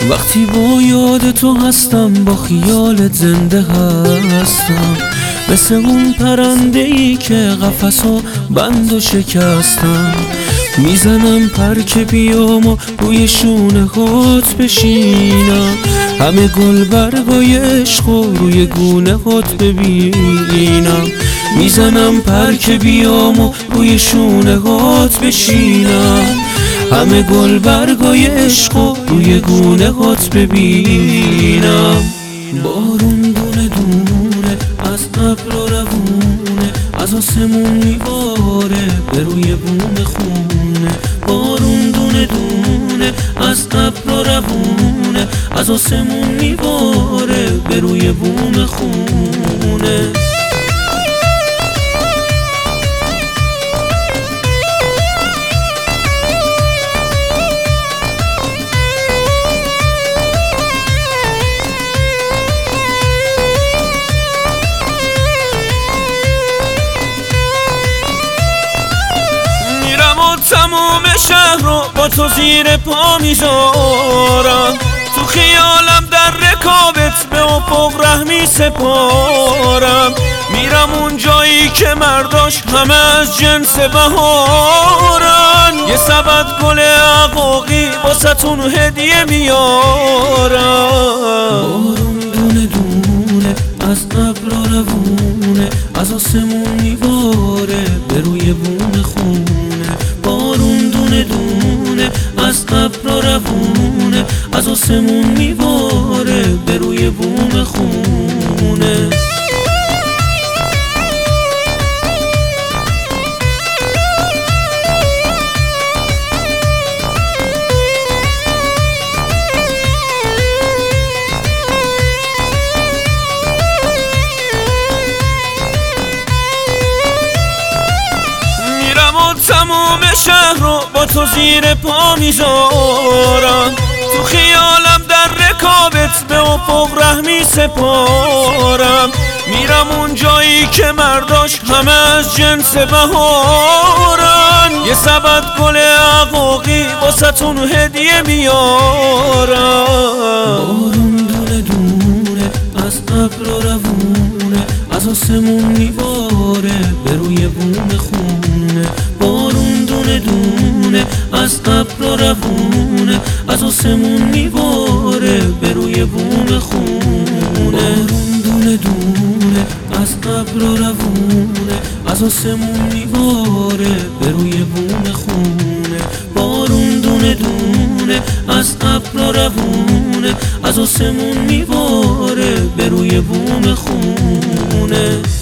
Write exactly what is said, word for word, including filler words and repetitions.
وقتی با یاد تو هستم با خیالت زنده هستم، مثل اون پرنده ای که قفسو بند و شکستم. میزنم پر که بیام و روی شونه هات بشینم، همه گل برگای عشق و روی گونه هات ببینم. میزنم پر که بیام و روی شونه هات بشینم، همه گل برگای عشق و روی گونه هات ببینم. بارون دونه دونه از ابر و روونه، از آسمون میباره به روی بوم خونه. بارون دونه دونه از ابر و روونه، از آسمون میباره به روی بوم خونه. تموم شهر رو با تو زیر پا میذارم، تو خیالم در رکابت به افق ره میسپارم. میرم اون جایی که مرداش همه از جنس بهارن، یه سبد گل عقاقی واسه‌تون هدیه میارم. بارون دونه دونه از ابر و روونه، از آسمون میباره به روی بوم خونه. بارون دونه دونه از ابر و روونه، از آسمون میباره به روی بوم خونه. تموم شهر رو با تو زیر پا میذارم، تو خیالم در رکابت به افق ره میسپارم. میرم اون جایی که مرداش همه از جنس بهارن، یه سبد گل عقاقی واسه‌تون هدیه میارم. بارون دونه دونه از ابر و روونه، از آسمون میباره به روی بوم خونه. بارون دونه دونه از ابر و روونه، از آسمون میباره به روی بوم خونه. بارون دونه دونه از ابر و روونه، از آسمون میباره به روی بوم خونه. بارون دونه دونه از ابر و روونه، از آسمون میباره به روی بوم خونه.